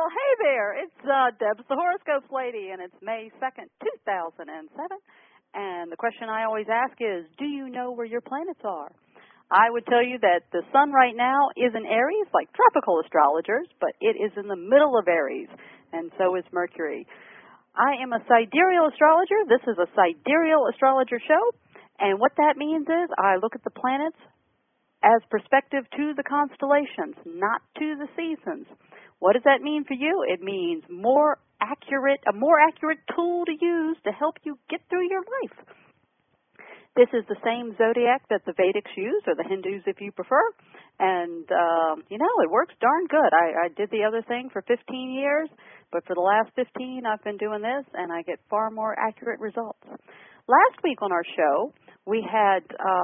Well, hey there. It's Deb's the Horoscopes Lady, and it's May 2nd, 2007. And the question I always ask is, do you know where your planets are? I would tell you that the sun right now is in Aries, like tropical astrologers, but it is in the middle of Aries, and so is Mercury. I am a sidereal astrologer. This is a sidereal astrologer show, and what that means is I look at the planets as perspective to the constellations, not to the seasons. What does that mean for you? It means a more accurate tool to use to help you get through your life. This is the same zodiac that the Vedics use, or the Hindus if you prefer, and, it works darn good. I did the other thing for 15 years, but for the last 15 I've been doing this, and I get far more accurate results. Last week on our show, we had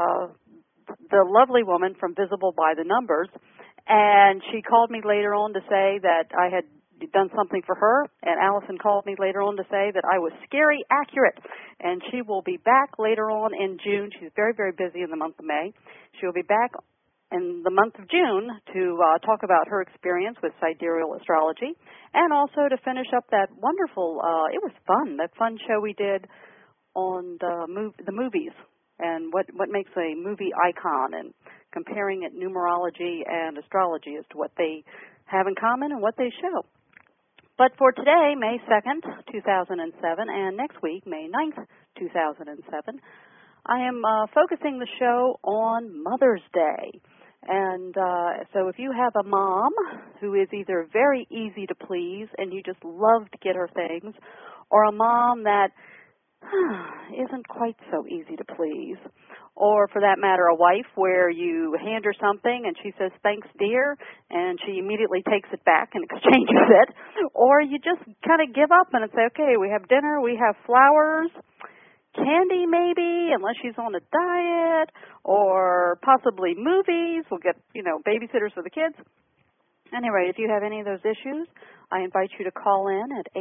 the lovely woman from Visible by the Numbers, and she called me later on to say that I had done something for her, and Allison called me later on to say that I was scary accurate, and she will be back later on in June. She's very, very busy in the month of May. She will be back in the month of June to talk about her experience with sidereal astrology, and also to finish up that wonderful, it was fun, that fun show we did on the movies, and what makes a movie icon, and comparing it numerology and astrology as to what they have in common and what they show. But for today, May 2nd, 2007, and next week, May 9th, 2007, I am focusing the show on Mother's Day. And so if you have a mom who is either very easy to please and you just love to get her things, or a mom that isn't quite so easy to please, or for that matter a wife where you hand her something and she says thanks dear and she immediately takes it back and exchanges it, or you just kind of give up and say, okay, we have dinner, we have flowers, candy maybe, unless she's on a diet, or possibly movies, we'll get babysitters for the kids. Anyway, if you have any of those issues, I invite you to call in at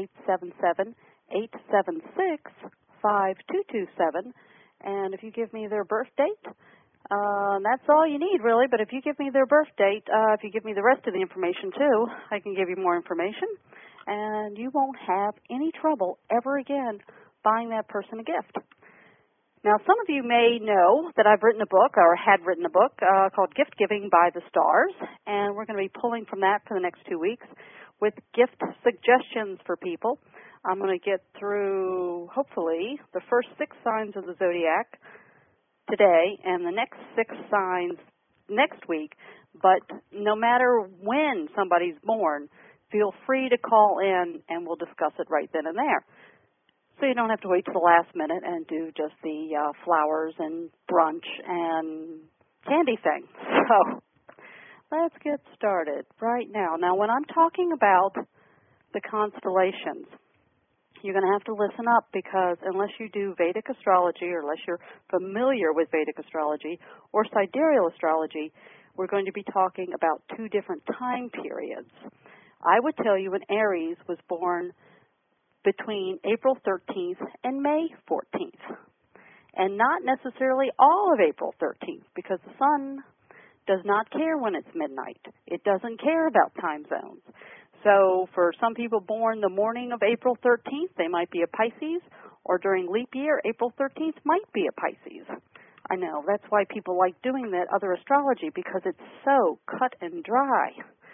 877-876-5227, and if you give me their birth date, that's all you need really, but if you give me their birth date, if you give me the rest of the information too, I can give you more information, and you won't have any trouble ever again buying that person a gift. Now, some of you may know that I've written a book, or had written a book, called Gift Giving by the Stars, and we're going to be pulling from that for the next 2 weeks with gift suggestions for people. I'm going to get through, hopefully, the first 6 signs of the zodiac today and the next 6 signs next week. But no matter when somebody's born, feel free to call in and we'll discuss it right then and there. So you don't have to wait till the last minute and do just the flowers and brunch and candy thing. So let's get started right now. Now, when I'm talking about the constellations, you're going to have to listen up, because unless you do Vedic astrology, or unless you're familiar with Vedic astrology or sidereal astrology, we're going to be talking about 2 different time periods. I would tell you an Aries was born between April 13th and May 14th, and not necessarily all of April 13th, because the sun does not care when it's midnight. It doesn't care about time zones. So for some people born the morning of April 13th, they might be a Pisces, or during leap year, April 13th might be a Pisces. I know, that's why people like doing that other astrology, because it's so cut and dry.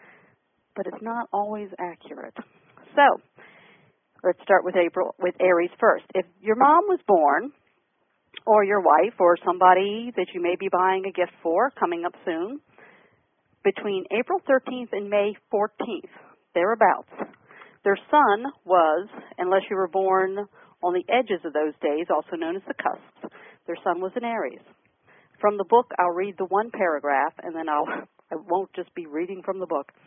But it's not always accurate. So let's start with Aries first. If your mom was born, or your wife, or somebody that you may be buying a gift for coming up soon, between April 13th and May 14th, thereabouts, their sun was, unless you were born on the edges of those days, also known as the cusps, their sun was in Aries. From the book, I'll read the one paragraph, and then I won't just be reading from the book.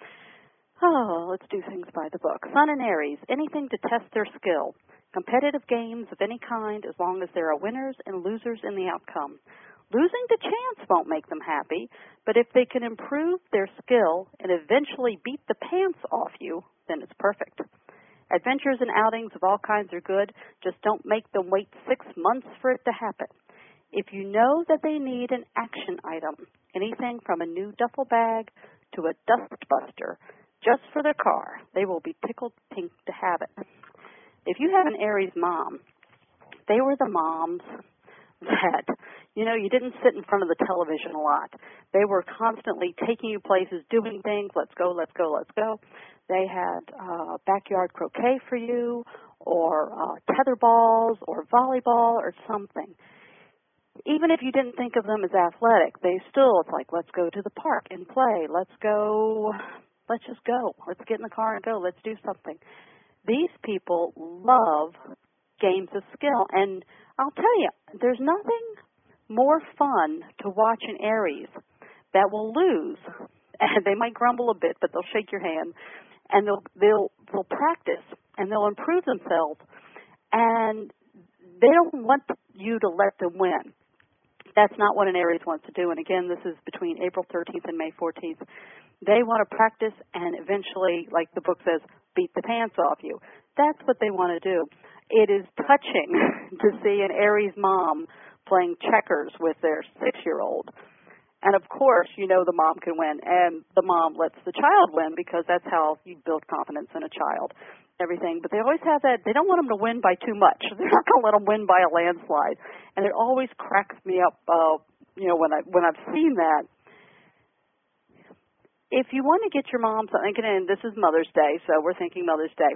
Oh, let's do things by the book. Sun in Aries, anything to test their skill. Competitive games of any kind, as long as there are winners and losers in the outcome. Losing to chance won't make them happy, but if they can improve their skill and eventually beat the pants off you, then it's perfect. Adventures and outings of all kinds are good, just don't make them wait 6 months for it to happen. If you know that they need an action item, anything from a new duffel bag to a dust buster, just for their car. They will be tickled pink to have it. If you have an Aries mom, they were the moms that, you didn't sit in front of the television a lot. They were constantly taking you places, doing things, let's go, let's go, let's go. They had backyard croquet for you, or tether balls, or volleyball, or something. Even if you didn't think of them as athletic, it's like, let's go to the park and play. Let's just go. Let's get in the car and go. Let's do something. These people love games of skill. And I'll tell you, there's nothing more fun to watch an Aries that will lose. And they might grumble a bit, but they'll shake your hand. And they'll practice, and they'll improve themselves. And they don't want you to let them win. That's not what an Aries wants to do. And again, this is between April 13th and May 14th. They want to practice and eventually, like the book says, beat the pants off you. That's what they want to do. It is touching to see an Aries mom playing checkers with their 6-year-old. And of course, the mom can win, and the mom lets the child win because that's how you build confidence in a child. Everything, but they always have that. They don't want them to win by too much. They're not going to let them win by a landslide, and it always cracks me up. When I've seen that. If you want to get your mom something, and this is Mother's Day, so we're thinking Mother's Day.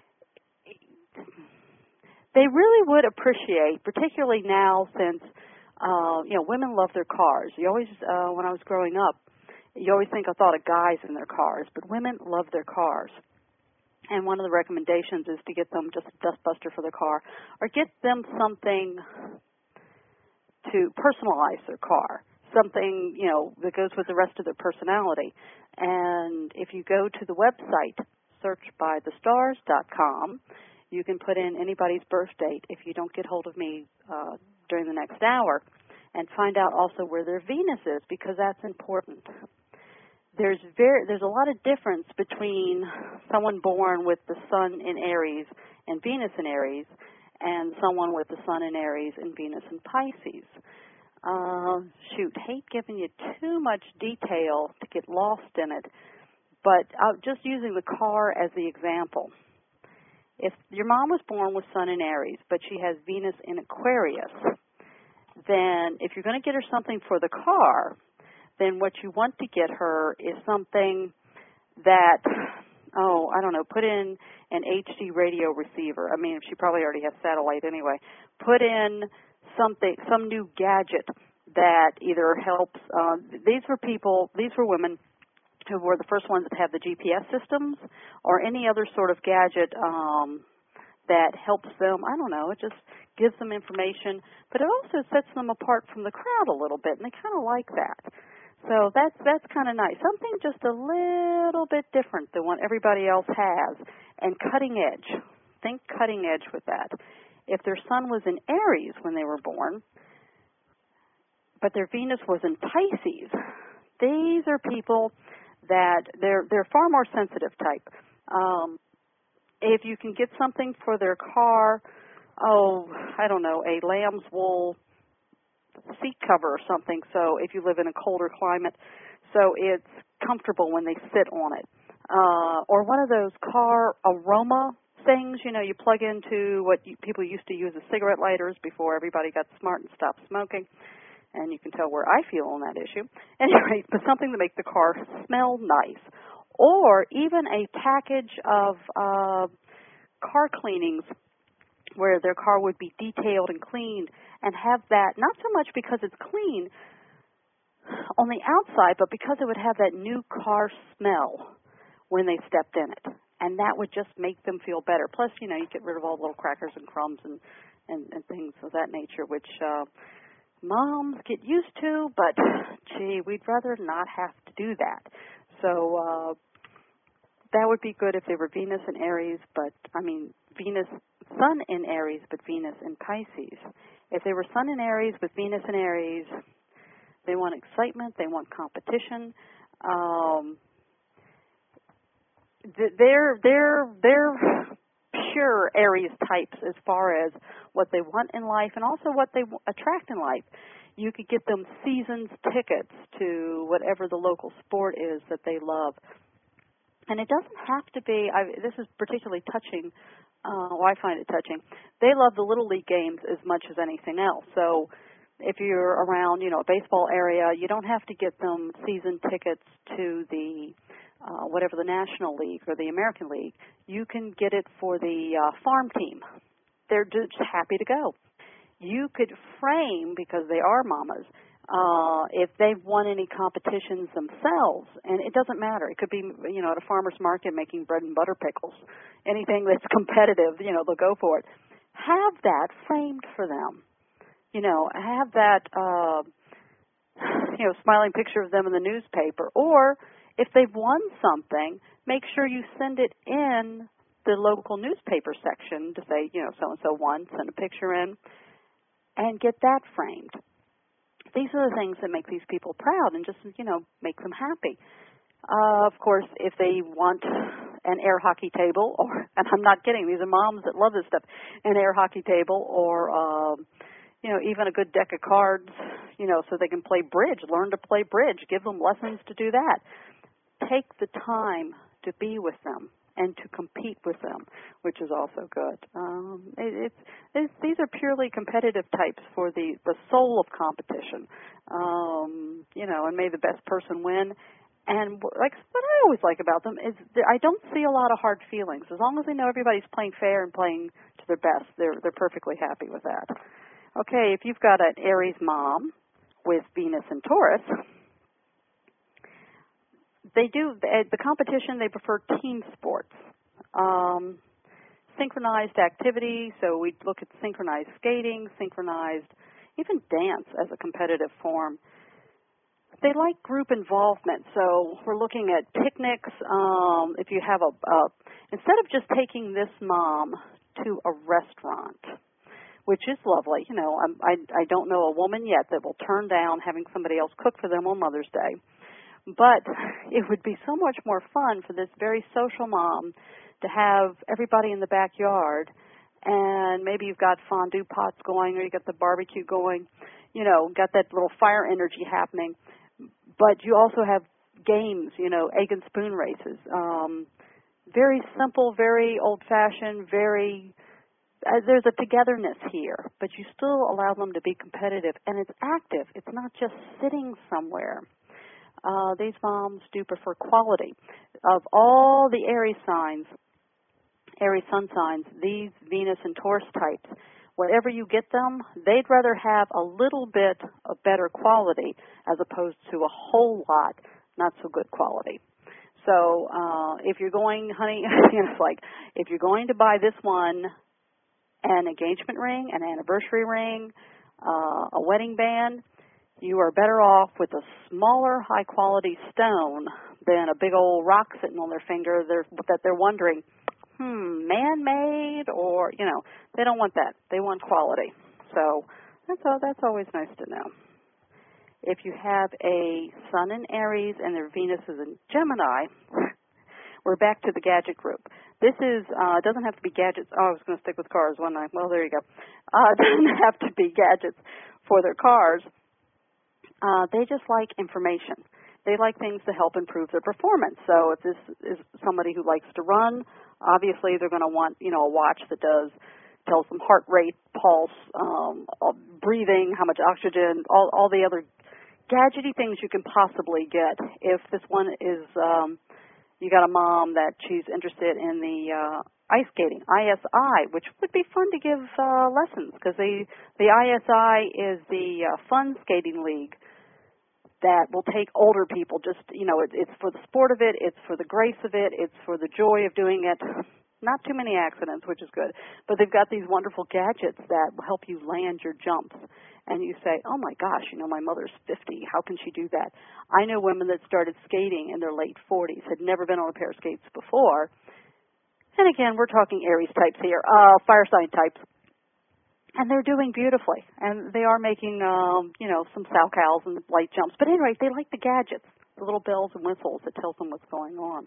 They really would appreciate, particularly now since women love their cars. You always, when I was growing up, you always thought of guys in their cars, but women love their cars. And one of the recommendations is to get them just a dustbuster for their car, or get them something to personalize their car, something, that goes with the rest of their personality. And if you go to the website, searchbythestars.com, you can put in anybody's birth date if you don't get hold of me during the next hour, and find out also where their Venus is, because that's important. There's a lot of difference between someone born with the Sun in Aries and Venus in Aries, and someone with the Sun in Aries and Venus in Pisces. Hate giving you too much detail to get lost in it, but just using the car as the example. If your mom was born with Sun in Aries, but she has Venus in Aquarius, then if you're going to get her something for the car, then what you want to get her is something that, put in an HD radio receiver. I mean, she probably already has satellite anyway. Put in some new gadget that either helps. These were women who were the first ones that have the GPS systems, or any other sort of gadget that helps them. It just gives them information, but it also sets them apart from the crowd a little bit, and they kind of like that. So that's kind of nice. Something just a little bit different than what everybody else has, and cutting edge. Think cutting edge with that. If their Sun was in Aries when they were born, but their Venus was in Pisces, these are people that they're far more sensitive type. If you can get something for their car, a lamb's wool seat cover or something, so if you live in a colder climate, so it's comfortable when they sit on it. Or one of those car aroma things, you plug into what people used to use as cigarette lighters before everybody got smart and stopped smoking. And you can tell where I feel on that issue. Anyway, but something to make the car smell nice. Or even a package of car cleanings where their car would be detailed and cleaned, and have that, not so much because it's clean on the outside, but because it would have that new car smell when they stepped in it. And that would just make them feel better. Plus, you get rid of all the little crackers and crumbs and things of that nature, which moms get used to, but, gee, we'd rather not have to do that. So that would be good if they were Venus in Aries, Venus, Sun in Aries, but Venus in Pisces. If they were Sun in Aries with Venus in Aries, they want excitement, they want competition. They're pure Aries types as far as what they want in life and also what they attract in life. You could get them seasons tickets to whatever the local sport is that they love. And it doesn't have to be, this is particularly touching, I find it touching. They love the Little League games as much as anything else. So if you're around, a baseball area, you don't have to get them season tickets to the whatever the National League or the American League. You can get it for the farm team. They're just happy to go. You could frame, because they are mamas, if they've won any competitions themselves, and it doesn't matter. It could be, at a farmer's market making bread and butter pickles. Anything that's competitive, they'll go for it. Have that framed for them. Have that, smiling picture of them in the newspaper. Or if they've won something, make sure you send it in the local newspaper section to say, so-and-so won, send a picture in, and get that framed. These are the things that make these people proud and just, make them happy. Of course, if they want an air hockey table, and I'm not kidding, these are moms that love this stuff, an air hockey table or, even a good deck of cards, so they can play bridge, learn to play bridge, give them lessons to do that. Take the time to be with them and to compete with them, which is also good. These are purely competitive types for the soul of competition, and may the best person win. And what I always like about them is I don't see a lot of hard feelings. As long as they know everybody's playing fair and playing to their best, they're perfectly happy with that. Okay, if you've got an Aries mom with Venus and Taurus, the competition, they prefer team sports. Synchronized activity, so we look at synchronized skating, synchronized, even dance as a competitive form. They like group involvement, so we're looking at picnics. If you have instead of just taking this mom to a restaurant, which is lovely, I don't know a woman yet that will turn down having somebody else cook for them on Mother's Day. But it would be so much more fun for this very social mom to have everybody in the backyard, and maybe you've got fondue pots going or you got the barbecue going, got that little fire energy happening. But you also have games, egg and spoon races. Very simple, very old-fashioned, there's a togetherness here, but you still allow them to be competitive, and it's active. It's not just sitting somewhere. These moms do prefer quality. Of all the Aries signs, Aries sun signs, these Venus and Taurus types, whatever you get them, they'd rather have a little bit of better quality as opposed to a whole lot not so good quality. So if you're going, honey, it's like if you're going to buy this one an engagement ring, an anniversary ring, a wedding band, you are better off with a smaller, high-quality stone than a big old rock sitting on their finger that they're wondering, man-made, or, they don't want that. They want quality. So that's always nice to know. If you have a sun in Aries and their Venus is in Gemini, we're back to the gadget group. This is, doesn't have to be gadgets. Oh, I was going to stick with cars, wasn't I? Well, there you go. It doesn't have to be gadgets for their cars. They just like information. They like things to help improve their performance. So if this is somebody who likes to run, obviously they're going to want, a watch that tells them heart rate, pulse, breathing, how much oxygen, all the other gadgety things you can possibly get. If this one is, you got a mom that she's interested in the ice skating, ISI, which would be fun to give lessons, because the ISI is the fun skating league that will take older people. Just, it's for the sport of it, it's for the grace of it, it's for the joy of doing it. Not too many accidents, which is good. But they've got these wonderful gadgets that will help you land your jumps. And you say, oh, my gosh, my mother's 50. How can she do that? I know women that started skating in their late 40s, had never been on a pair of skates before. And, again, we're talking Aries types here, fire sign types. And they're doing beautifully. And they are making, some sow-cows and light jumps. But anyway, they like the gadgets, the little bells and whistles that tells them what's going on.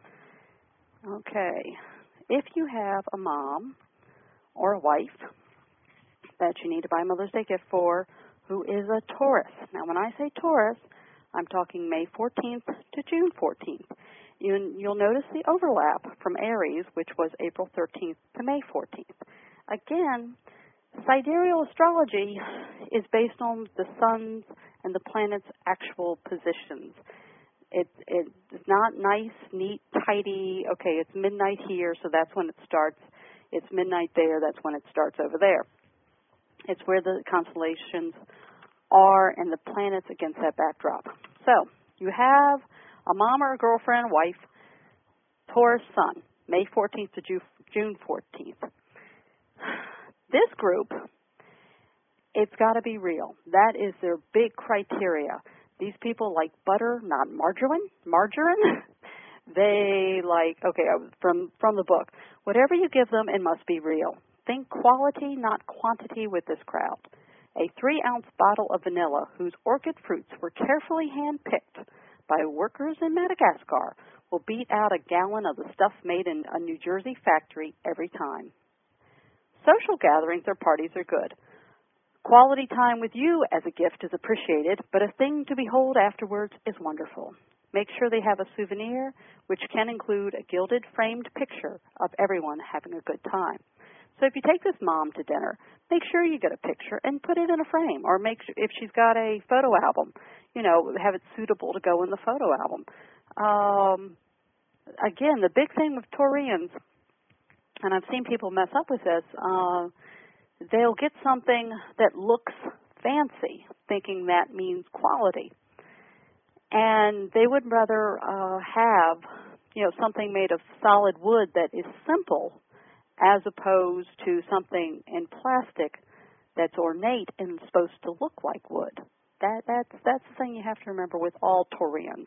Okay. If you have a mom or a wife that you need to buy a Mother's Day gift for who is a Taurus. Now, when I say Taurus, I'm talking May 14th to June 14th. You'll notice the overlap from Aries, which was April 13th to May 14th. Again, sidereal astrology is based on the sun's and the planets' actual positions. It's not nice, neat, tidy. Okay, it's midnight here, so that's when it starts. It's midnight there, that's when it starts over there. It's where the constellations are and the planets against that backdrop. So you have a mom or a girlfriend, wife, Taurus sun, May 14th to June 14th. This group, it's got to be real. That is their big criteria. These people like butter, not margarine. They like, okay, from the book, whatever you give them, it must be real. Think quality, not quantity with this crowd. A 3-ounce bottle of vanilla whose orchid fruits were carefully hand-picked by workers in Madagascar will beat out a gallon of the stuff made in a New Jersey factory every time. Social gatherings or parties are good. Quality time with you as a gift is appreciated, but a thing to behold afterwards is wonderful. Make sure they have a souvenir, which can include a gilded framed picture of everyone having a good time. So if you take this mom to dinner, make sure you get a picture and put it in a frame, or make sure if she's got a photo album, have it suitable to go in the photo album. Again, the big thing with Taurians, and I've seen people mess up with this, they'll get something that looks fancy, thinking that means quality. And they would rather have, something made of solid wood that is simple as opposed to something in plastic that's ornate and supposed to look like wood. That's the thing you have to remember with all Taurians.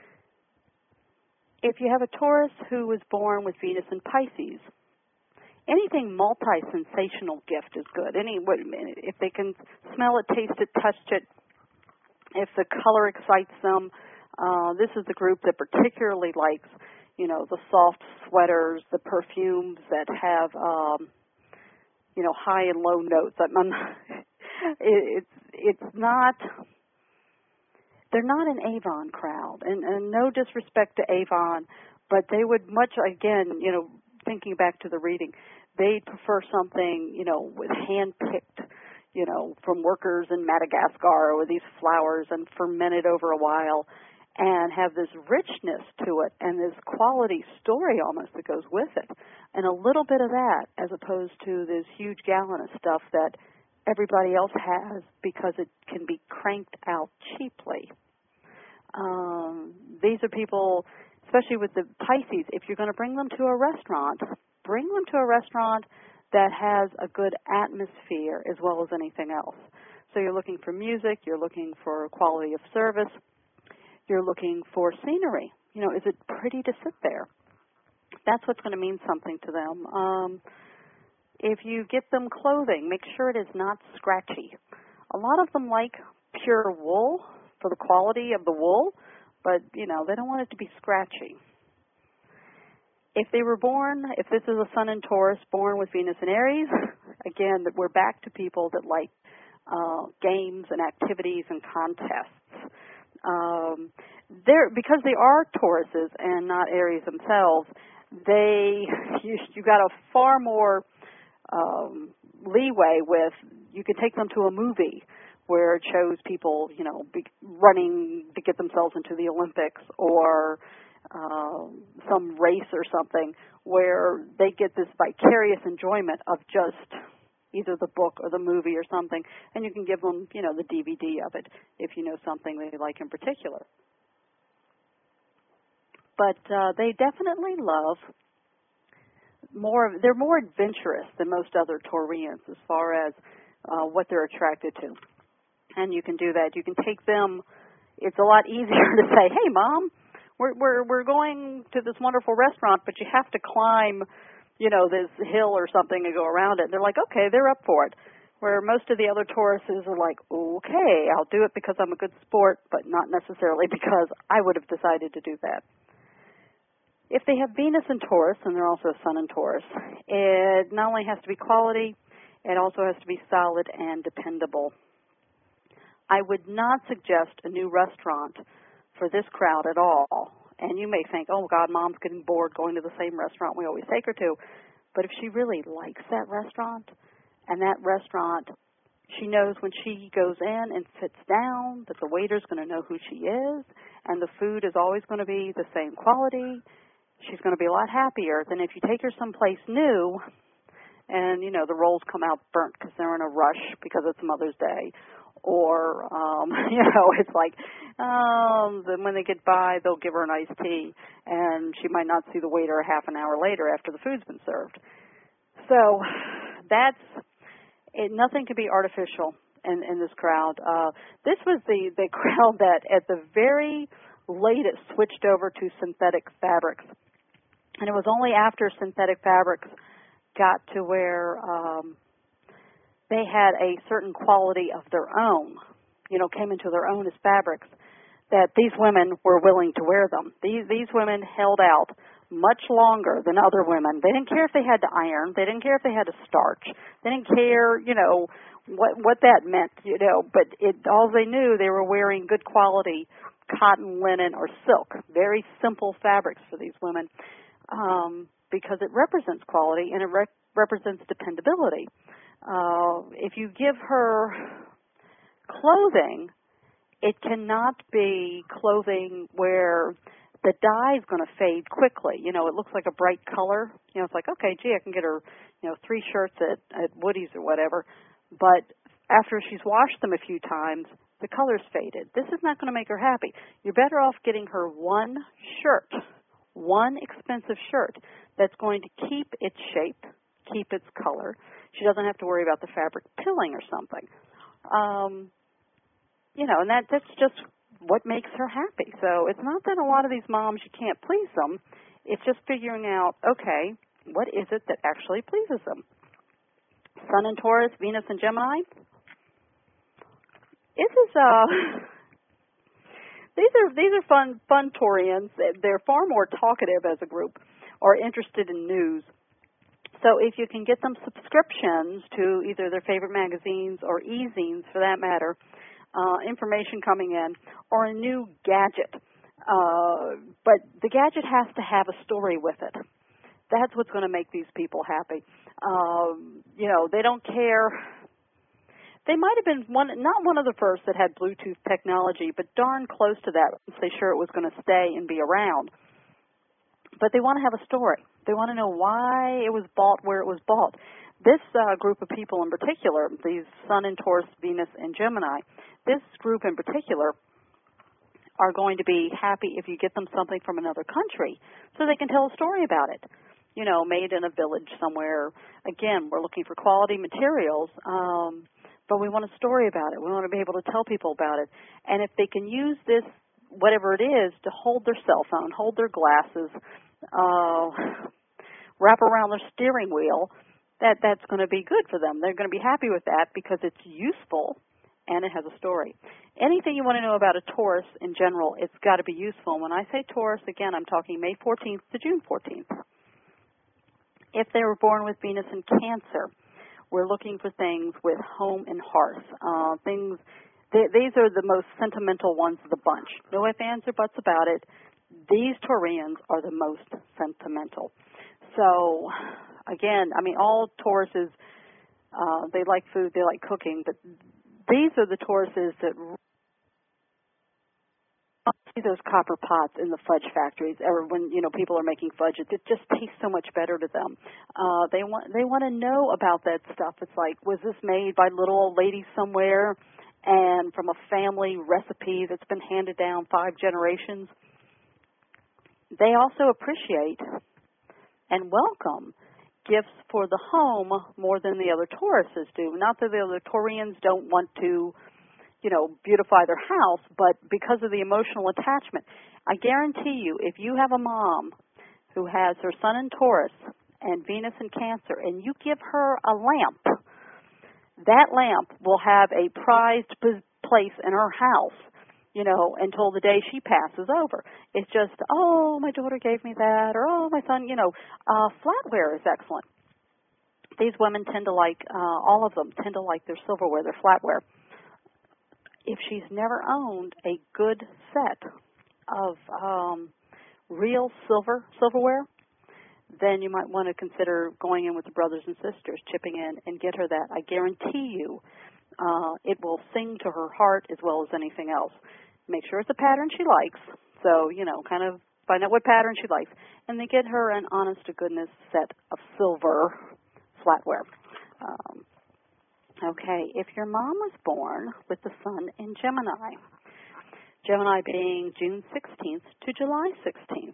If you have a Taurus who was born with Venus in Pisces, anything multi-sensational gift is good. If they can smell it, taste it, touch it, if the color excites them, this is the group that particularly likes, the soft sweaters, the perfumes that have, high and low notes. It's not. They're not an Avon crowd, and no disrespect to Avon, but they would much, again, thinking back to the reading, they'd prefer something, with hand-picked, from workers in Madagascar with these flowers and fermented over a while and have this richness to it and this quality story almost that goes with it. And a little bit of that as opposed to this huge gallon of stuff that everybody else has because it can be cranked out cheaply. These are people, especially with the Pisces, if you're going to bring them to a restaurant, bring them to a restaurant that has a good atmosphere as well as anything else. So you're looking for music, you're looking for quality of service, you're looking for scenery. Is it pretty to sit there? That's what's going to mean something to them. If you get them clothing, make sure it is not scratchy. A lot of them like pure wool for the quality of the wool, but, they don't want it to be scratchy. If they were born, if this is a sun in Taurus, born with Venus in Aries, again, we're back to people that like games and activities and contests. Because they are Tauruses and not Aries themselves, you got a far more leeway with, you could take them to a movie where it shows people, running to get themselves into the Olympics or some race or something where they get this vicarious enjoyment of just either the book or the movie or something, and you can give them, the DVD of it if you know something they like in particular. But they definitely love they're more adventurous than most other Taurians as far as what they're attracted to. And you can do that. You can take them, it's a lot easier to say, hey, Mom, we're going to this wonderful restaurant, but you have to climb, this hill or something and go around it. And they're like, okay, they're up for it. Where most of the other Tauruses are like, okay, I'll do it because I'm a good sport, but not necessarily because I would have decided to do that. If they have Venus in Taurus, and they're also Sun in Taurus, it not only has to be quality, it also has to be solid and dependable. I would not suggest a new restaurant for this crowd at all. And you may think, oh, God, Mom's getting bored going to the same restaurant we always take her to. But if she really likes that restaurant, and that restaurant, she knows when she goes in and sits down that the waiter's going to know who she is, and the food is always going to be the same quality, she's going to be a lot happier than if you take her someplace new and, you know, the rolls come out burnt because they're in a rush because it's Mother's Day. Or, you know, it's like, then when they get by, they'll give her an iced tea, and she might not see the waiter a half an hour later after the food's been served. So that's it. Nothing can be artificial in this crowd. This was the crowd that at the very latest switched over to synthetic fabrics. And it was only after synthetic fabrics got to where they had a certain quality of their own, you know, came into their own as fabrics, that these women were willing to wear them. These women held out much longer than other women. They didn't care if they had to iron. They didn't care if they had to starch. They didn't care, you know, what that meant, you know, but all they knew, they were wearing good quality cotton, linen, or silk, very simple fabrics for these women, because it represents quality and it represents dependability. If you give her clothing, it cannot be clothing where the dye is going to fade quickly. You know, it looks like a bright color. You know, it's like, okay, gee, I can get her, you know, 3 shirts at Woody's or whatever. But after she's washed them a few times, the color's faded. This is not going to make her happy. You're better off getting her one shirt, one expensive shirt that's going to keep its shape, keep its color. She doesn't have to worry about the fabric pilling or something. You know, and that's just what makes her happy. So it's not that a lot of these moms, you can't please them. It's just figuring out, okay, what is it that actually pleases them? Sun and Taurus, Venus and Gemini. These are fun Taurians. They're far more talkative as a group, or interested in news. So if you can get them subscriptions to either their favorite magazines or e-zines, for that matter, information coming in, or a new gadget. But the gadget has to have a story with it. That's what's going to make these people happy. You know, they don't care. They might have been not one of the first that had Bluetooth technology, but darn close to that, once they sure it was going to stay and be around. But they want to have a story. They want to know why it was bought, where it was bought. This group of people in particular, these Sun and Taurus, Venus and Gemini, this group in particular are going to be happy if you get them something from another country so they can tell a story about it. You know, made in a village somewhere. Again, we're looking for quality materials, but we want a story about it. We want to be able to tell people about it. And if they can use this, whatever it is, to hold their cell phone, hold their glasses, wrap around their steering wheel, that's going to be good for them. They're going to be happy with that because it's useful and it has a story. Anything you want to know about a Taurus in general, it's got to be useful. And when I say Taurus, again, I'm talking May 14th to June 14th. If they were born with Venus in Cancer, we're looking for things with home and hearth. These are the most sentimental ones of the bunch. No ifs, ands, or buts about it. These Taurians are the most sentimental. So, again, I mean, all Tauruses, they like food, they like cooking, but these are the Tauruses that see those copper pots in the fudge factories, or when, you know, people are making fudge, it just tastes so much better to them. They want to know about that stuff. It's like, was this made by little old lady somewhere and from a family recipe that's been handed down 5 generations? They also appreciate and welcome gifts for the home more than the other Tauruses do. Not that the other Taurians don't want to, you know, beautify their house, but because of the emotional attachment. I guarantee you, if you have a mom who has her Sun in Taurus and Venus in Cancer, and you give her a lamp, that lamp will have a prized place in her house, you know, until the day she passes over. It's just, oh, my daughter gave me that, or, oh, my son, you know, flatware is excellent. These women tend to like, all of them tend to like their silverware, their flatware. If she's never owned a good set of real silverware, then you might want to consider going in with the brothers and sisters, chipping in, and get her that. I guarantee you it will sing to her heart as well as anything else. Make sure it's a pattern she likes. So, kind of find out what pattern she likes. And then get her an honest-to-goodness set of silver flatware. Okay, if your mom was born with the sun in Gemini, Gemini being June 16th to July 16th,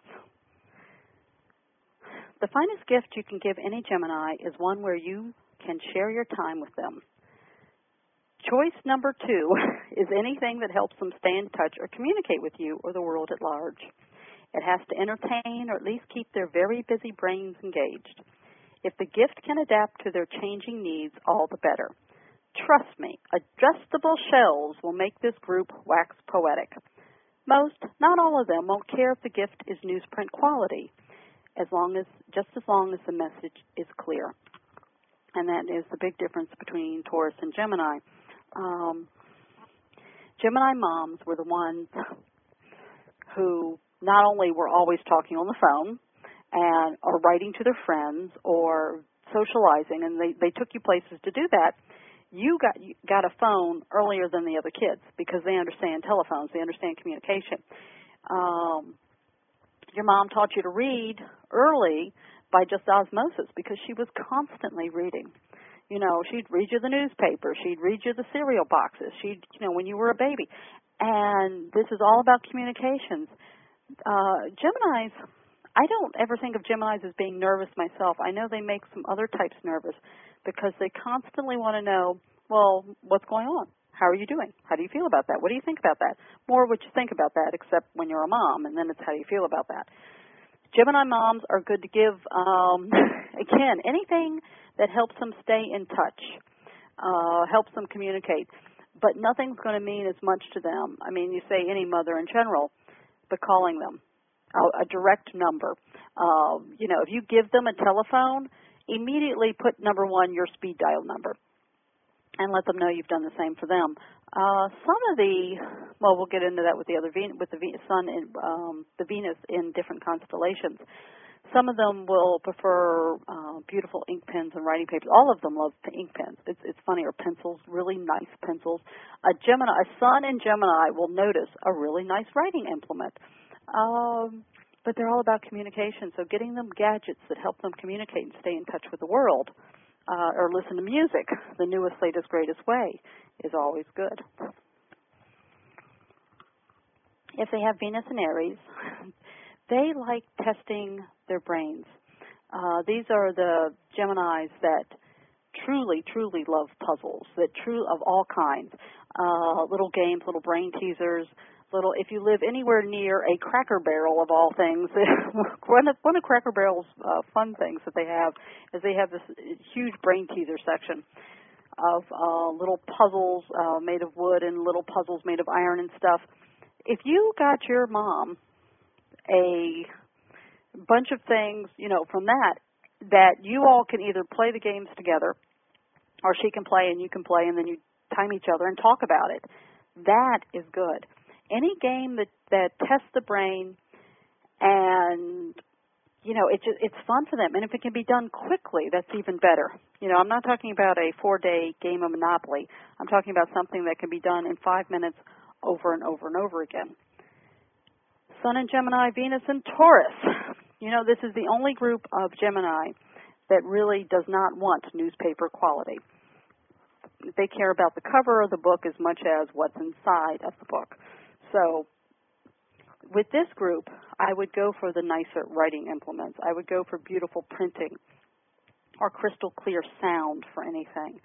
the finest gift you can give any Gemini is one where you can share your time with them. Choice number 2 is anything that helps them stay in touch or communicate with you or the world at large. It has to entertain or at least keep their very busy brains engaged. If the gift can adapt to their changing needs, all the better. Trust me, adjustable shelves will make this group wax poetic. Most, not all of them, won't care if the gift is newsprint quality, just as long as the message is clear. And that is the big difference between Taurus and Gemini. Gemini moms were the ones who not only were always talking on the phone and or writing to their friends or socializing, and they took you places to do that. You got a phone earlier than the other kids because they understand telephones, they understand communication. Your mom taught you to read early by just osmosis because she was constantly reading. She'd read you the newspaper, she'd read you the cereal boxes, when you were a baby. And this is all about communications. Geminis, I don't ever think of Geminis as being nervous myself. I know they make some other types nervous because they constantly want to know, well, what's going on? How are you doing? How do you feel about that? What do you think about that? More what you think about that, except when you're a mom, and then it's how you feel about that. Gemini moms are good to give, again, anything that helps them stay in touch, helps them communicate, but nothing's going to mean as much to them. I mean, you say any mother in general, but calling them, a direct number. If you give them a telephone, immediately put number 1, your speed dial number, and let them know you've done the same for them. We'll get into that with the Sun and the Venus in different constellations. Some of them will prefer beautiful ink pens and writing papers. All of them love ink pens. It's funny, or pencils, really nice pencils. A Sun in Gemini will notice a really nice writing implement. But they're all about communication, so getting them gadgets that help them communicate and stay in touch with the world, or listen to music, the newest, latest, greatest way, is always good. If they have Venus in Aries, they like testing their brains. These are the Geminis that truly, truly love puzzles, of all kinds, little games, little brain teasers, if you live anywhere near a Cracker Barrel of all things, one of Cracker Barrel's fun things that they have is they have this huge brain teaser section of little puzzles made of wood and little puzzles made of iron and stuff. If you got your mom a bunch of things, from that you all can either play the games together, or she can play and you can play, and then you time each other and talk about it. That is good. Any game that tests the brain, and it's fun for them. And if it can be done quickly, that's even better. I'm not talking about a 4-day game of Monopoly. I'm talking about something that can be done in 5 minutes over and over and over again. Sun in Gemini, Venus in Taurus. This is the only group of Gemini that really does not want newspaper quality. They care about the cover of the book as much as what's inside of the book. So with this group, I would go for the nicer writing implements. I would go for beautiful printing or crystal clear sound for anything.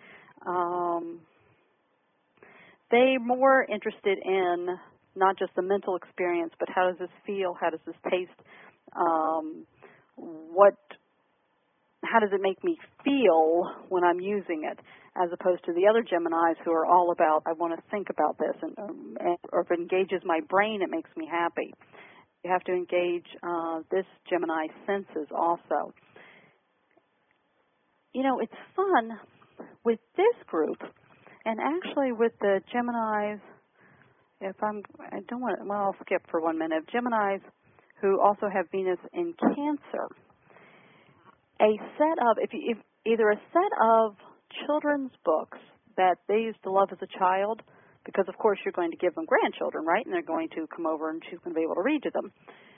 They're more interested in not just the mental experience, but how does this feel? How does this taste? How does it make me feel when I'm using it, as opposed to the other Geminis who are all about, I want to think about this, or if it engages my brain, it makes me happy. You have to engage this Gemini senses also. It's fun with this group, and actually with the Geminis, I'll skip for 1 minute. Geminis who also have Venus in Cancer. A set of, if either a set of children's books that they used to love as a child, because of course you're going to give them grandchildren, right? And they're going to come over and she's going to be able to read to them.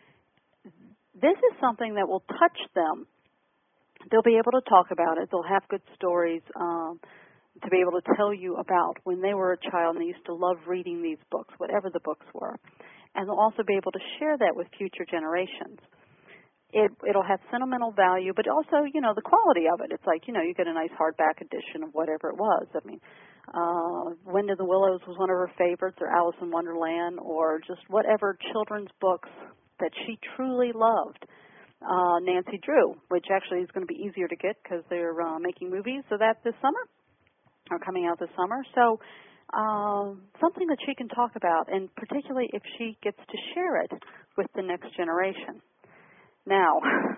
This is something that will touch them. They'll be able to talk about it. They'll have good stories to be able to tell you about when they were a child and they used to love reading these books, whatever the books were. And they'll also be able to share that with future generations. It'll have sentimental value, but also, the quality of it. It's like, you get a nice hardback edition of whatever it was. I mean, Wind in the Willows was one of her favorites, or Alice in Wonderland, or just whatever children's books that she truly loved. Nancy Drew, which actually is going to be easier to get because they're making movies of that this summer, or coming out this summer. So something that she can talk about, and particularly if she gets to share it with the next generation. Now,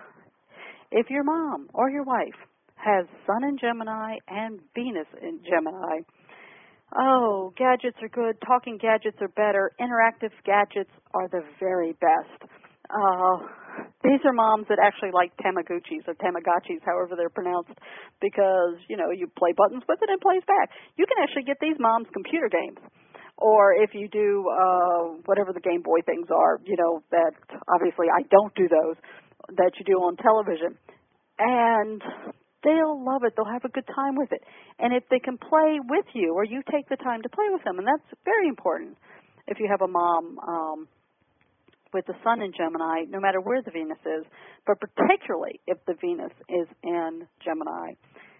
if your mom or your wife has Sun in Gemini and Venus in Gemini, gadgets are good, talking gadgets are better, interactive gadgets are the very best. These are moms that actually like Tamagotchis or Tamagotchis, however they're pronounced, because, you play buttons with it and it plays back. You can actually get these moms computer games. Or if you do whatever the Game Boy things are, that obviously I don't do those, that you do on television. And they'll love it. They'll have a good time with it. And if they can play with you, or you take the time to play with them, and that's very important if you have a mom with the Sun in Gemini, no matter where the Venus is, but particularly if the Venus is in Gemini.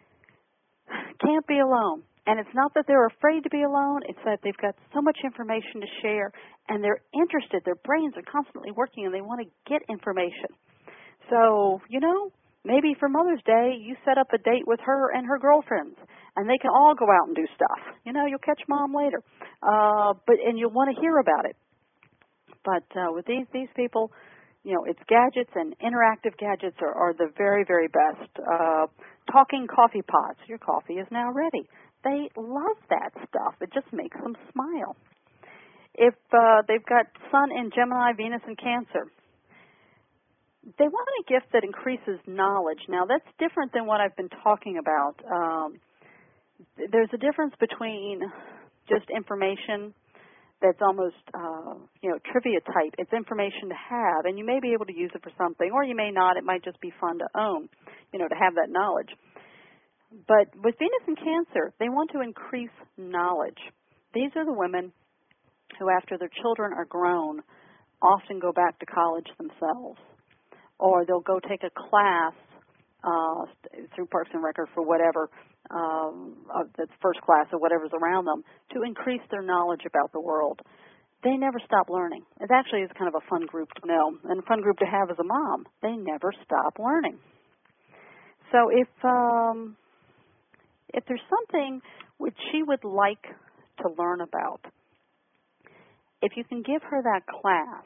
Can't be alone. And it's not that they're afraid to be alone, it's that they've got so much information to share, and they're interested. Their brains are constantly working, and they want to get information. So, maybe for Mother's Day, you set up a date with her and her girlfriends, and they can all go out and do stuff. You'll catch Mom later. And you'll want to hear about it. But with these people, it's gadgets, and interactive gadgets are the very, very best. Talking coffee pots. Your coffee is now ready. They love that stuff. It just makes them smile. If they've got Sun in Gemini, Venus in Cancer, they want a gift that increases knowledge. Now, that's different than what I've been talking about. There's a difference between just information that's almost, trivia type. It's information to have, and you may be able to use it for something, or you may not. It might just be fun to own, to have that knowledge. But with Venus in Cancer, they want to increase knowledge. These are the women who, after their children are grown, often go back to college themselves. Or they'll go take a class through Parks and Rec for whatever, that's first class or whatever's around them, to increase their knowledge about the world. They never stop learning. It actually is kind of a fun group to know, and a fun group to have as a mom. They never stop learning. So if there's something which she would like to learn about, if you can give her that class,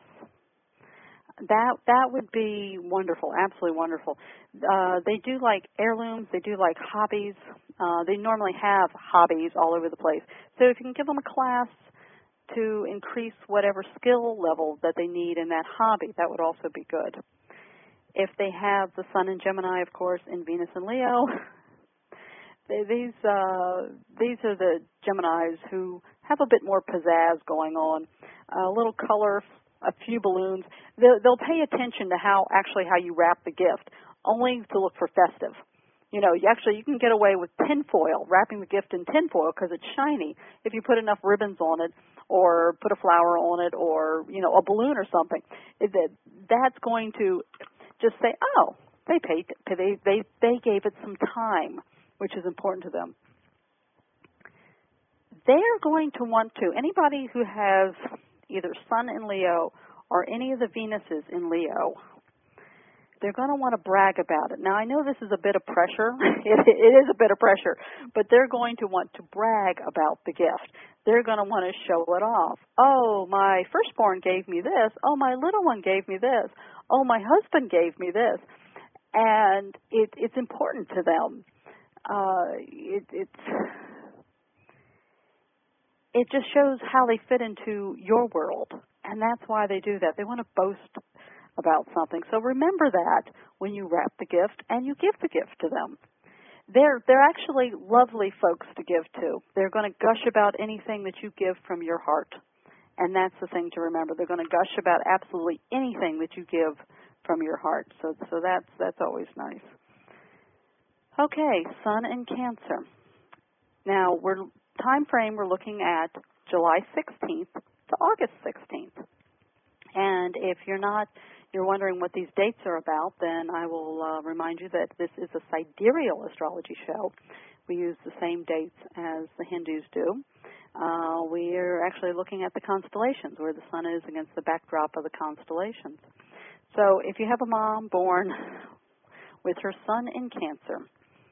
that would be wonderful, absolutely wonderful. They do like heirlooms. They do like hobbies. They normally have hobbies all over the place. So if you can give them a class to increase whatever skill level that they need in that hobby, that would also be good. If they have the Sun in Gemini, of course, and Venus in Leo, these are the Geminis who have a bit more pizzazz going on, a little color, a few balloons. They'll pay attention to how you wrap the gift, only to look for festive. You can get away with tinfoil, wrapping the gift in tinfoil because it's shiny. If you put enough ribbons on it, or put a flower on it, or a balloon or something, that's going to just say, oh, they gave it some time, which is important to them. They're going to want to, anybody who has either Sun in Leo or any of the Venuses in Leo, they're going to want to brag about it. Now, I know this is a bit of pressure. It is a bit of pressure, but they're going to want to brag about the gift. They're going to want to show it off. Oh, my firstborn gave me this. Oh, my little one gave me this. Oh, my husband gave me this. And it's important to them. It just shows how they fit into your world, and that's why they do that. They want to boast about something. So remember that when you wrap the gift and you give the gift to them. They're actually lovely folks to give to. They're going to gush about anything that you give from your heart. And that's the thing to remember. They're going to gush about absolutely anything that you give from your heart. So that's always nice. Okay, Sun in Cancer. Now, time frame we're looking at July 16th to August 16th. And if you're wondering what these dates are about, then I will remind you that this is a sidereal astrology show. We use the same dates as the Hindus do. We're actually looking at the constellations, where the sun is against the backdrop of the constellations. So if you have a mom born with her sun in Cancer,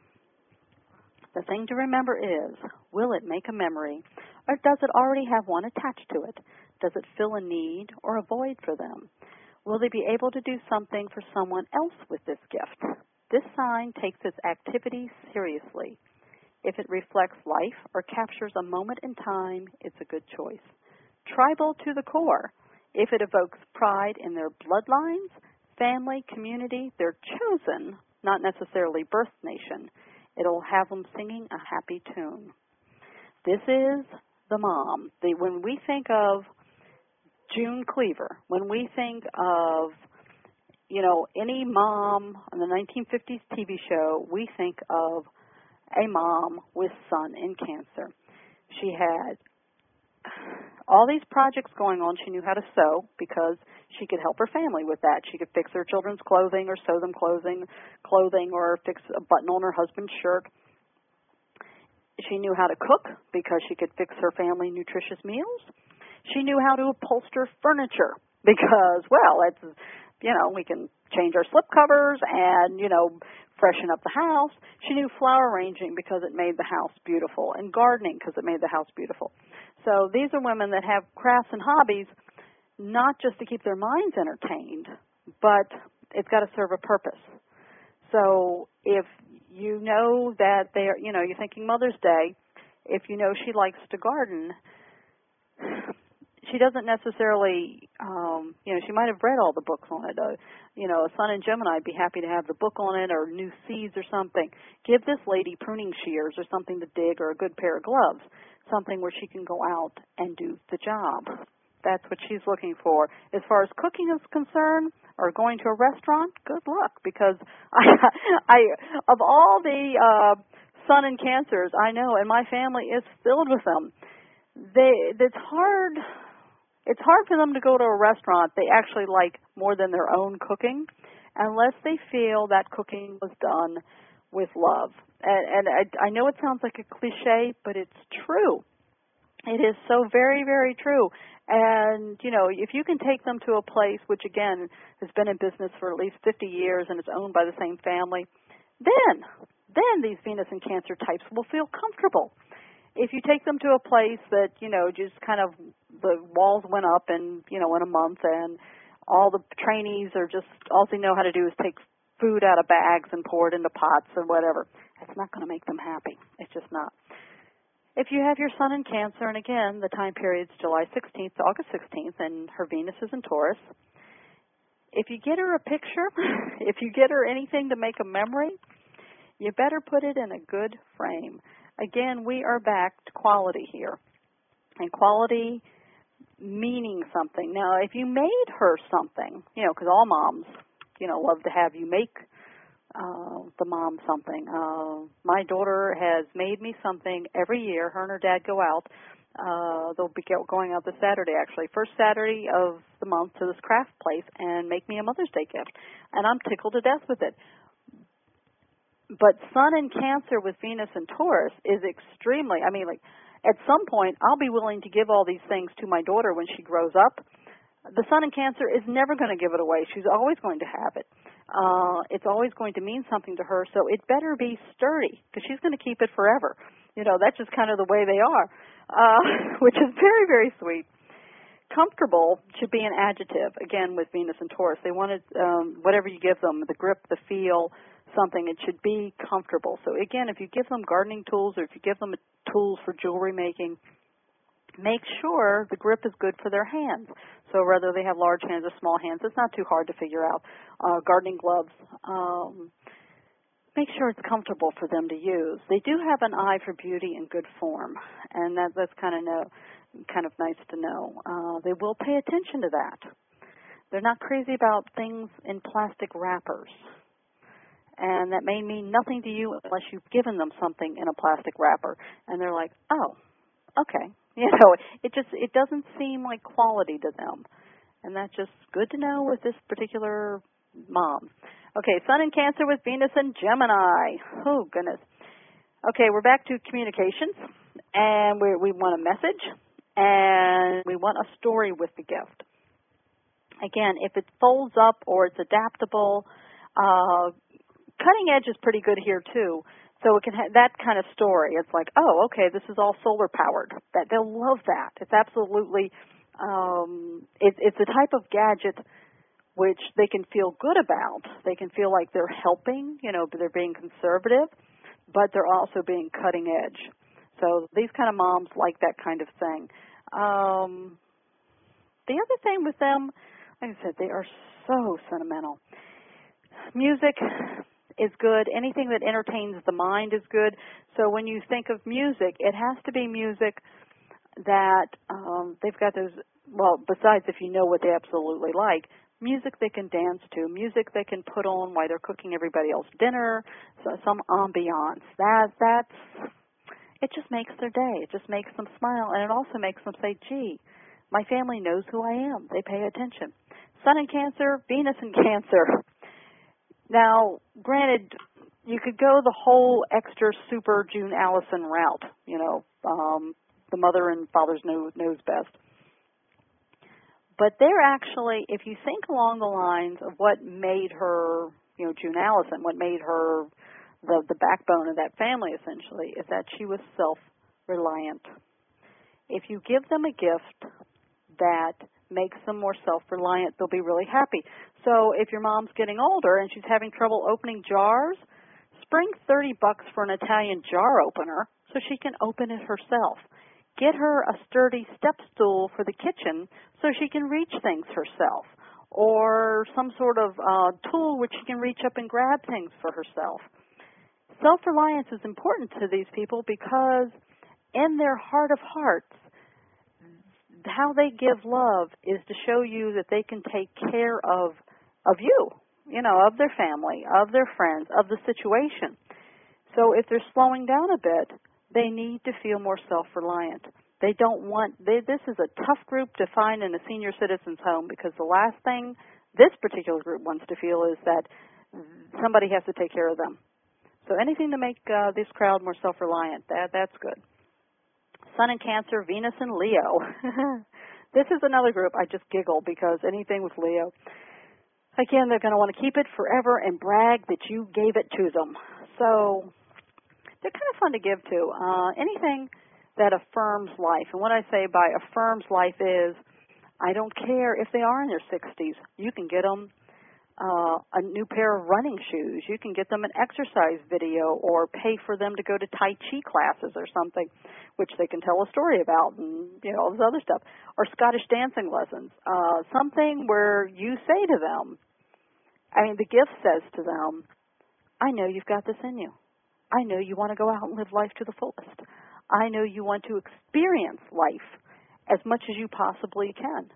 the thing to remember is, will it make a memory, or does it already have one attached to it? Does it fill a need or a void for them? Will they be able to do something for someone else with this gift? This sign takes its activity seriously. If it reflects life or captures a moment in time, it's a good choice. Tribal to the core. If it evokes pride in their bloodlines, family, community, their chosen, not necessarily birth nation, it'll have them singing a happy tune. This is the mom. When we think of June Cleaver, when we think of, any mom on the 1950s TV show, we think of a mom with sun in Cancer. She had all these projects going on. She knew how to sew because she could help her family with that. She could fix their children's clothing or sew them clothing or fix a button on her husband's shirt. She knew how to cook because she could fix her family nutritious meals. She knew how to upholster furniture because, we can change our slipcovers and, freshen up the house. She knew flower arranging because it made the house beautiful, and gardening because it made the house beautiful. So these are women that have crafts and hobbies not just to keep their minds entertained, but it's got to serve a purpose. So if you know that you're thinking Mother's Day, if you know she likes to garden, she doesn't necessarily, she might have read all the books on it. A Sun in Gemini, I'd be happy to have the book on it, or new seeds or something. Give this lady pruning shears or something to dig, or a good pair of gloves, something where she can go out and do the job. That's what she's looking for. As far as cooking is concerned, or going to a restaurant, good luck, because I of all the Sun in Cancers I know, and my family is filled with them, it's hard for them to go to a restaurant they actually like more than their own cooking, unless they feel that cooking was done with love. And I know it sounds like a cliche, but it's true. It is so very, very true. And, if you can take them to a place which, again, has been in business for at least 50 years and is owned by the same family, then these Venus and Cancer types will feel comfortable. If you take them to a place that, just kind of the walls went up in a month, and all the trainees are just, all they know how to do is take food out of bags and pour it into pots or whatever, it's not going to make them happy. It's just not. If you have your Sun in Cancer, and again, the time period's July 16th to August 16th, and her Venus is in Taurus, if you get her a picture, if you get her anything to make a memory, you better put it in a good frame. Again, we are back to quality here, and quality meaning something. Now, if you made her something, because all moms, love to have you make the mom something. My daughter has made me something every year. Her and her dad go out. They'll be going out this Saturday, actually, first Saturday of the month, to this craft place and make me a Mother's Day gift. And I'm tickled to death with it. But Sun in Cancer with Venus and Taurus is extremely, at some point, I'll be willing to give all these things to my daughter when she grows up. The Sun in Cancer is never going to give it away. She's always going to have it. It's always going to mean something to her, so it better be sturdy, because she's going to keep it forever. That's just kind of the way they are, which is very, very sweet. Comfortable should be an adjective, again, with Venus and Taurus. They want it, whatever you give them, the grip, the feel, something, it should be comfortable. So, again, if you give them gardening tools, or if you give them tools for jewelry making, Make sure the grip is good for their hands. So whether they have large hands or small hands, it's not too hard to figure out. Gardening gloves, make sure it's comfortable for them to use. They do have an eye for beauty and good form, and that's kind of nice to know. They will pay attention to that. They're not crazy about things in plastic wrappers, and that may mean nothing to you unless you've given them something in a plastic wrapper, and they're like, oh, okay. It doesn't seem like quality to them, and that's just good to know with this particular mom. Okay, Sun in Cancer with Venus and Gemini. Oh, goodness. Okay, we're back to communications, and we want a message, and we want a story with the gift. Again, if it folds up or it's adaptable, cutting edge is pretty good here, too. So it can have that kind of story. It's like, oh, okay, this is all solar powered. That they'll love that. It's absolutely, it's a type of gadget which they can feel good about. They can feel like they're helping, they're being conservative, but they're also being cutting edge. So these kind of moms like that kind of thing. The other thing with them, like I said, they are so sentimental. Music is good. Anything that entertains the mind is good. So when you think of music, it has to be music that they've got those, well, besides if you know what they absolutely like, music they can dance to, music they can put on while they're cooking everybody else dinner, so some ambiance. It just makes their day. It just makes them smile, and it also makes them say, gee, my family knows who I am. They pay attention. Sun in Cancer, Venus in Cancer. Now, granted, you could go the whole extra super June Allison route, the mother and father's knows best. But they're actually, if you think along the lines of what made her, June Allison, what made her the backbone of that family, essentially, is that she was self-reliant. If you give them a gift that makes them more self-reliant, they'll be really happy. So if your mom's getting older and she's having trouble opening jars, spring $30 for an Italian jar opener so she can open it herself. Get her a sturdy step stool for the kitchen so she can reach things herself, or some sort of tool which she can reach up and grab things for herself. Self-reliance is important to these people because in their heart of hearts, how they give love is to show you that they can take care of you, of their family, of their friends, of the situation. So if they're slowing down a bit, they need to feel more self-reliant. They don't want, this is a tough group to find in a senior citizen's home because the last thing this particular group wants to feel is that somebody has to take care of them. So anything to make this crowd more self-reliant, that's good. Sun in Cancer, Venus in Leo. This is another group I just giggle because anything with Leo, again, they're going to want to keep it forever and brag that you gave it to them. So they're kind of fun to give to. Anything that affirms life. And what I say by affirms life is, I don't care if they are in their 60s. You can get them a new pair of running shoes. You can get them an exercise video or pay for them to go to Tai Chi classes or something, which they can tell a story about and, all this other stuff. Or Scottish dancing lessons. Something where you say to them, the gift says to them, I know you've got this in you. I know you want to go out and live life to the fullest. I know you want to experience life as much as you possibly can.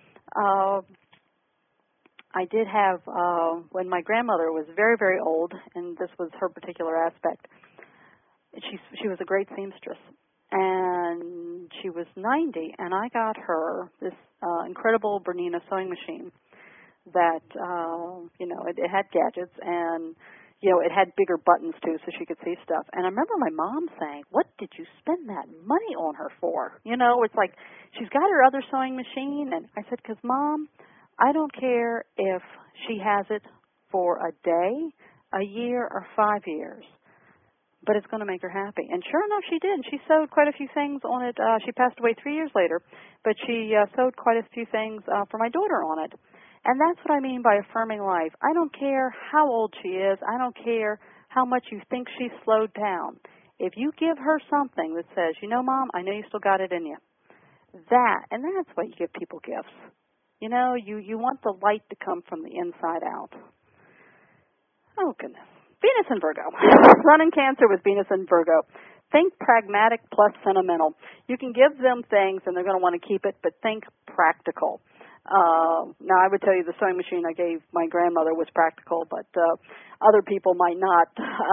I did have, when my grandmother was very, very old, and this was her particular aspect, she was a great seamstress, and she was 90, and I got her this incredible Bernina sewing machine that, it had gadgets, and it had bigger buttons, too, so she could see stuff. And I remember my mom saying, what did you spend that money on her for? It's like she's got her other sewing machine. And I said, because, Mom, I don't care if she has it for a day, a year, or 5 years, but it's going to make her happy. And sure enough, she did. She sewed quite a few things on it. She passed away 3 years later, but she sewed quite a few things for my daughter on it. And that's what I mean by affirming life. I don't care how old she is. I don't care how much you think she's slowed down. If you give her something that says, Mom, I know you still got it in you. And that's why you give people gifts. You know, you want the light to come from the inside out. Oh, goodness. Venus in Virgo. Sun in Cancer with Venus in Virgo. Think pragmatic plus sentimental. You can give them things, and they're going to want to keep it, but think practical. Now, I would tell you the sewing machine I gave my grandmother was practical, but other people might not.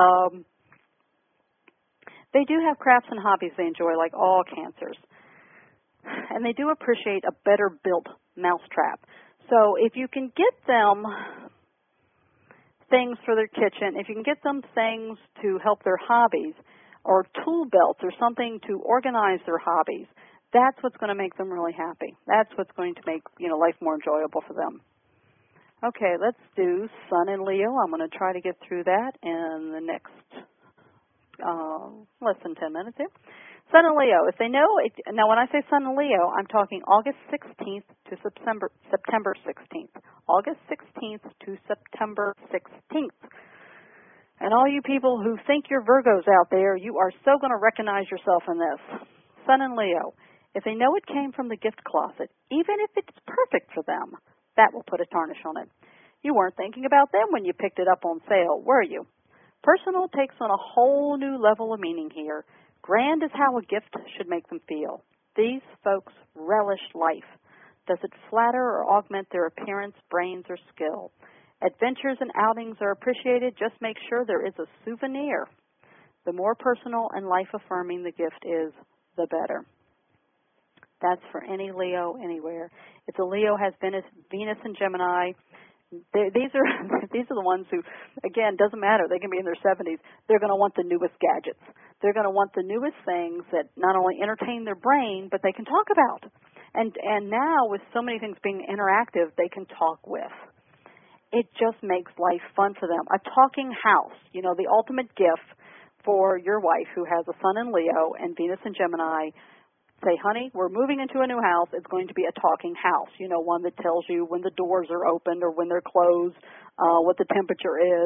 They do have crafts and hobbies they enjoy, like all Cancers. And they do appreciate a better-built mousetrap. So if you can get them things for their kitchen, if you can get them things to help their hobbies, or tool belts or something to organize their hobbies, that's what's going to make them really happy. That's what's going to make, life more enjoyable for them. Okay, let's do Sun in Leo. I'm going to try to get through that in the next less than 10 minutes here. Sun in Leo. If they know it, now when I say Sun in Leo, I'm talking August 16th to September 16th. August 16th to September 16th. And all you people who think you're Virgos out there, you are so going to recognize yourself in this. Sun in Leo. If they know it came from the gift closet, even if it's perfect for them, that will put a tarnish on it. You weren't thinking about them when you picked it up on sale, were you? Personal takes on a whole new level of meaning here. Grand is how a gift should make them feel. These folks relish life. Does it flatter or augment their appearance, brains, or skill? Adventures and outings are appreciated. Just make sure there is a souvenir. The more personal and life-affirming the gift is, the better. That's for any Leo anywhere. If the Leo has Venus and Gemini, these are the ones who, again, doesn't matter. They can be in their 70s. They're going to want the newest gadgets. They're going to want the newest things that not only entertain their brain, but they can talk about. And now, with so many things being interactive, they can talk with. It just makes life fun for them. A talking house, the ultimate gift for your wife who has a Sun in Leo and Venus in Gemini. Say, honey, we're moving into a new house. It's going to be a talking house, one that tells you when the doors are opened or when they're closed, what the temperature is.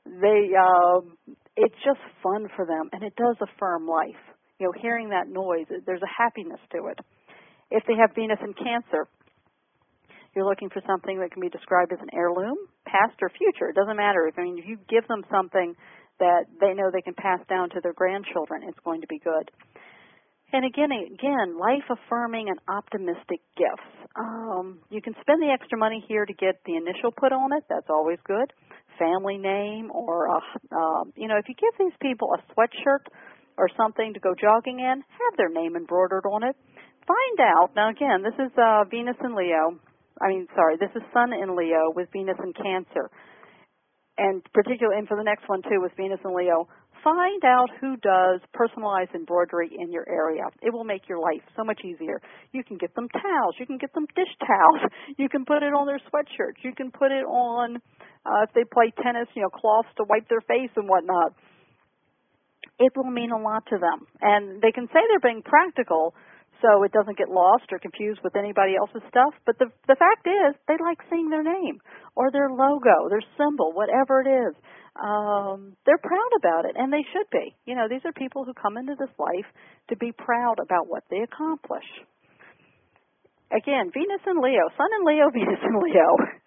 It's just fun for them, and it does affirm life. Hearing that noise, there's a happiness to it. If they have Venus in Cancer, you're looking for something that can be described as an heirloom, past or future. It doesn't matter. If you give them something that they know they can pass down to their grandchildren, it's going to be good. And again, life-affirming and optimistic gifts. You can spend the extra money here to get the initial put on it. That's always good. Family name or, if you give these people a sweatshirt or something to go jogging in, have their name embroidered on it. Find out. Now, again, this is Venus in Leo. This is Sun in Leo with Venus in Cancer. And particularly, and for the next one, too, with Venus in Leo, find out who does personalized embroidery in your area. It will make your life so much easier. You can get them towels. You can get them dish towels. You can put it on their sweatshirts. You can put it on, if they play tennis, cloths to wipe their face and whatnot. It will mean a lot to them. And they can say they're being practical so it doesn't get lost or confused with anybody else's stuff. But the fact is, they like seeing their name or their logo, their symbol, whatever it is. They're proud about it, and they should be. These are people who come into this life to be proud about what they accomplish. Again, Venus in Leo, Sun in Leo, Venus in Leo.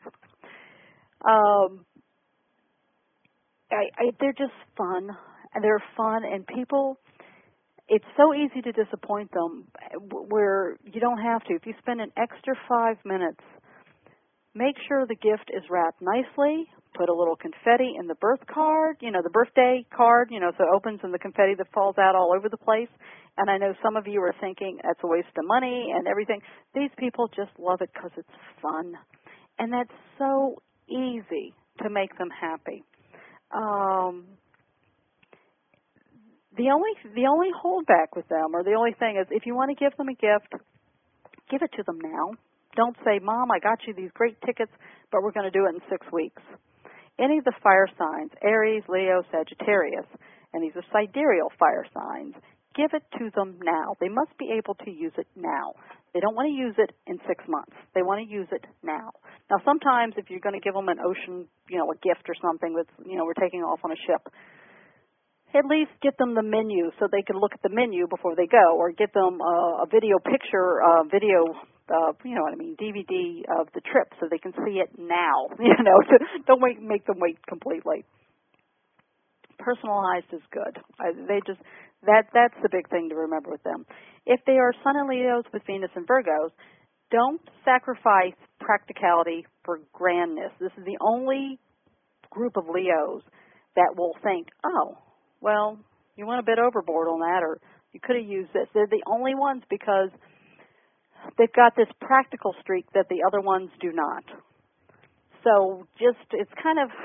They're just fun. They're fun, and people, it's so easy to disappoint them where you don't have to. If you spend an extra 5 minutes, make sure the gift is wrapped nicely. Put a little confetti in the birth card, the birthday card, so it opens and the confetti that falls out all over the place. And I know some of you are thinking that's a waste of money and everything. These people just love it because it's fun. And that's so easy to make them happy. The only holdback with them, or the only thing is, if you want to give them a gift, give it to them now. Don't say, Mom, I got you these great tickets, but we're going to do it in 6 weeks. Any of the fire signs, Aries, Leo, Sagittarius, and these are sidereal fire signs, give it to them now. They must be able to use it now. They don't want to use it in 6 months. They want to use it now. Now, sometimes if you're going to give them an ocean, a gift or something that's, we're taking off on a ship, at least get them the menu so they can look at the menu before they go, or get them a video picture, you know what I mean, DVD of the trip so they can see it now. You know, don't make them wait completely. Personalized is good. That's the big thing to remember with them. If they are Sun and Leos with Venus and Virgos, don't sacrifice practicality for grandness. This is the only group of Leos that will think, oh, well, you went a bit overboard on that, or you could have used this. They're the only ones because they've got this practical streak that the other ones do not. So it's kind of,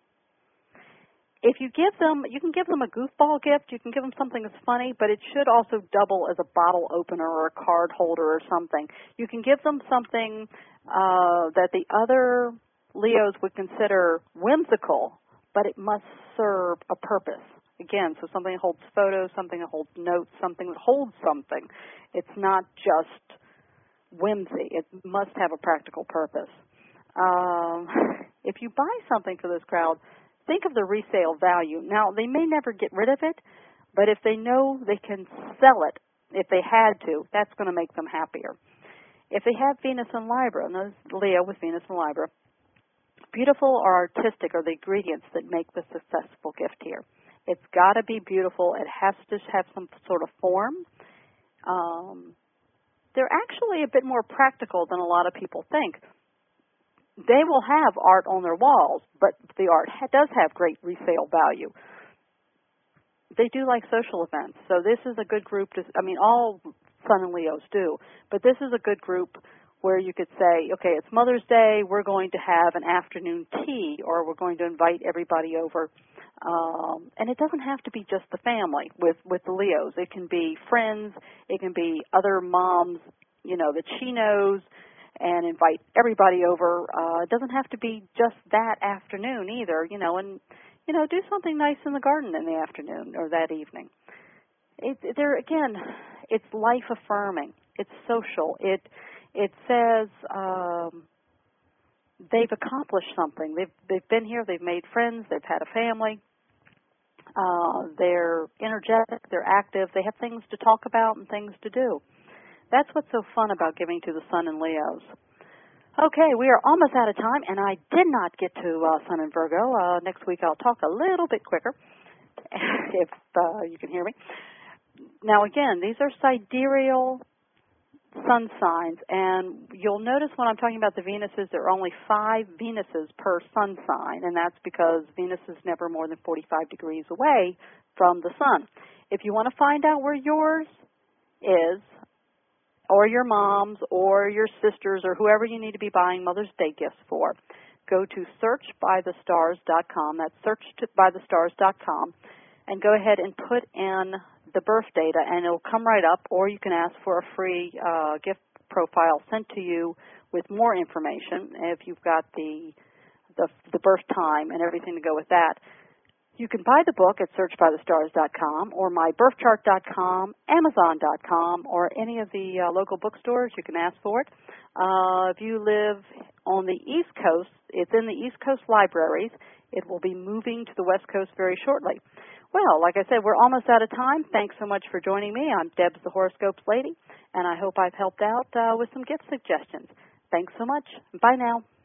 if you give them, you can give them a goofball gift, you can give them something that's funny, but it should also double as a bottle opener or a card holder or something. You can give them something that the other Leos would consider whimsical, but it must serve a purpose. Again, so something that holds photos, something that holds notes, something that holds something. It's not just whimsy. It must have a practical purpose. If you buy something for this crowd, think of the resale value. Now, they may never get rid of it, but if they know they can sell it, if they had to, that's going to make them happier. If they have Venus and Libra, and those Leo with Venus and Libra, beautiful or artistic are the ingredients that make the successful gift here. It's got to be beautiful. It has to have some sort of form. They're actually a bit more practical than a lot of people think. They will have art on their walls, but the art does have great resale value. They do like social events, so this is a good group to, all Sun and Leos do, but this is a good group where you could say, okay, it's Mother's Day, we're going to have an afternoon tea, or we're going to invite everybody over. And it doesn't have to be just the family with the Leos. It can be friends, it can be other moms, that she knows, and invite everybody over. It doesn't have to be just that afternoon either, and do something nice in the garden in the afternoon or that evening. It's life affirming. It's social. It says they've accomplished something. They've been here. They've made friends. They've had a family. They're energetic. They're active. They have things to talk about and things to do. That's what's so fun about giving to the Sun and Leos. Okay, we are almost out of time, and I did not get to Sun and Virgo. Next week I'll talk a little bit quicker, if you can hear me. Now, again, these are sidereal sun signs, and you'll notice when I'm talking about the Venuses, there are only 5 Venuses per sun sign, and that's because Venus is never more than 45 degrees away from the sun. If you want to find out where yours is, or your mom's, or your sister's, or whoever you need to be buying Mother's Day gifts for, go to searchbythestars.com. That's searchbythestars.com, and go ahead and put in the birth data, and it'll come right up, or you can ask for a free gift profile sent to you with more information if you've got the birth time and everything to go with that. You can buy the book at searchbythestars.com or mybirthchart.com, amazon.com, or any of the local bookstores. You can ask for it. If you live on the East Coast, it's in the East Coast libraries. It will be moving to the West Coast very shortly. Well, like I said, we're almost out of time. Thanks so much for joining me. I'm Debs, the Horoscopes Lady, and I hope I've helped out with some gift suggestions. Thanks so much. Bye now.